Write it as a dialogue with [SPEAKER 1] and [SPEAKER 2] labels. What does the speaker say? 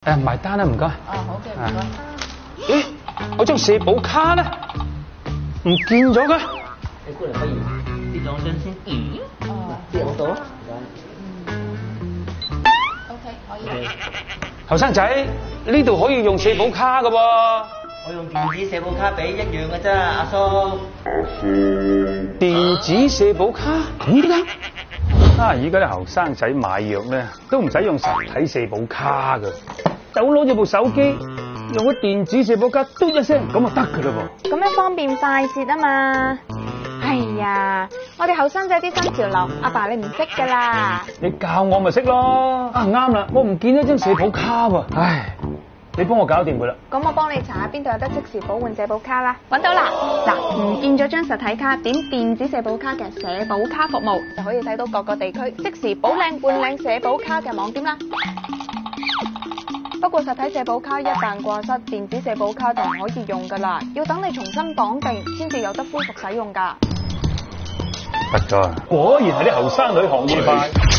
[SPEAKER 1] 埋單啦，唔該。
[SPEAKER 2] 好嘅，唔該。
[SPEAKER 1] 咦，我張社保卡咧唔見咗嘅。
[SPEAKER 3] 你過嚟可以呢兩張先。借我到啊。
[SPEAKER 2] OK，可以。
[SPEAKER 1] 後生仔，呢度可以用社保卡嘅喎。
[SPEAKER 3] 我用電子社保卡俾一樣嘅啫，阿叔。
[SPEAKER 1] 電子社保卡咁點解？而家啲後生仔買藥咧都唔使用實體社保卡㗎，就攞住部手機用個電子社保卡嘟一聲咁就得㗎嘞噃。
[SPEAKER 4] 咁樣方便快捷啊嘛！哎呀，我哋後生仔啲新潮流，阿爸你唔識噶啦。
[SPEAKER 1] 你教我咪識咯。啱啦，我唔見咗張社保卡喎。唉，你幫我搞掂佢啦。
[SPEAKER 4] 咁我幫你查下邊度有得即時補換社保卡啦。揾到啦！嗱，唔見咗張實體卡，點電子社保卡嘅社保卡服務，就可以睇到各個地區即時補領換領社保卡嘅網點啦。不過實體社保卡一旦掛失，電子社保卡就唔可以用噶啦，要等你重新綁定先至有得恢復使用噶。
[SPEAKER 1] 得咗，果然係啲後生女學嘢快。